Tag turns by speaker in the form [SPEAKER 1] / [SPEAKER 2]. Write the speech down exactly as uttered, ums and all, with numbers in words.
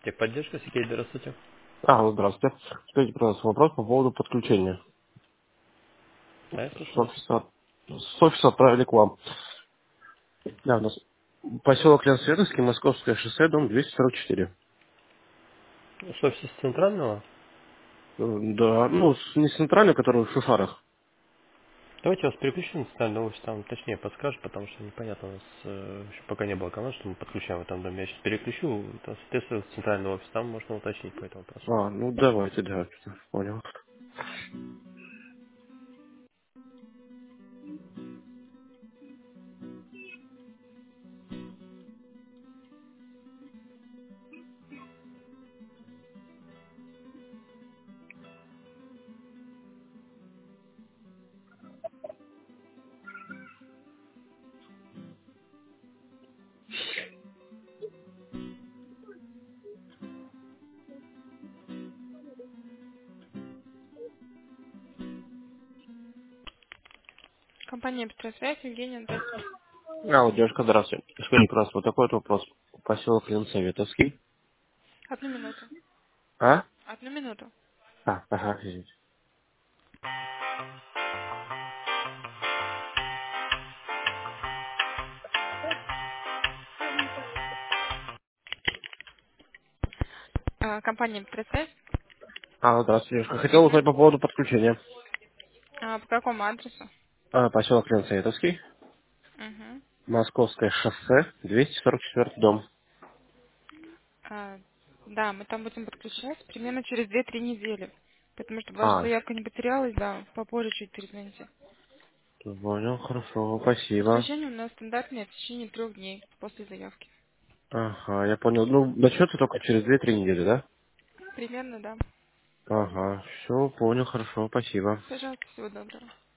[SPEAKER 1] Техподдержка, Сергей, здравствуйте.
[SPEAKER 2] А, ну, здравствуйте. Скажите, пожалуйста, вопрос по поводу подключения.
[SPEAKER 1] Да, я
[SPEAKER 2] С
[SPEAKER 1] слушаю вас.
[SPEAKER 2] офиса, с офиса отправили к вам. Да, у нас поселок Ленсветовский, Московское шоссе, дом двести сорок четыре.
[SPEAKER 1] С офиса центрального?
[SPEAKER 2] Э, Да, ну, с- не центральный, который в Шушарах.
[SPEAKER 1] Давайте я вас переключу на центральный офис, там точнее подскажет, потому что непонятно, у нас э, еще пока не было команд, что мы подключаем в этом доме. Я сейчас переключу, там, соответственно, в центральный офис, там можно уточнить по этому вопросу.
[SPEAKER 2] А, ну давайте, да, понял.
[SPEAKER 3] Компания «Быстросвязь», Евгения, здравствуйте.
[SPEAKER 2] А, вот, девушка, здравствуйте. Скажите, пожалуйста, вот такой вот вопрос. Поселок Ленсоветовский.
[SPEAKER 3] Одну минуту.
[SPEAKER 2] А?
[SPEAKER 3] Одну минуту.
[SPEAKER 2] А, ага, извините.
[SPEAKER 3] А, компания «Быстросвязь».
[SPEAKER 2] А, здравствуйте, девушка. Хотел узнать по поводу подключения.
[SPEAKER 3] А, по какому адресу?
[SPEAKER 2] А, поселок Ленсоветовский,
[SPEAKER 3] Угу.
[SPEAKER 2] Московское шоссе, двести сорок четыре дом.
[SPEAKER 3] А, да, мы там будем подключать примерно через две-три недели. Потому что ваша
[SPEAKER 2] А,
[SPEAKER 3] заявка не потерялась, да, попозже чуть перезвоните.
[SPEAKER 2] понял, хорошо, спасибо.
[SPEAKER 3] Подключение у нас стандартное в течение трех дней после заявки.
[SPEAKER 2] Ага, я понял. Ну, начнется только через две-три недели, да?
[SPEAKER 3] Примерно, да.
[SPEAKER 2] Ага, все, понял, хорошо, спасибо.
[SPEAKER 3] Пожалуйста, всего доброго.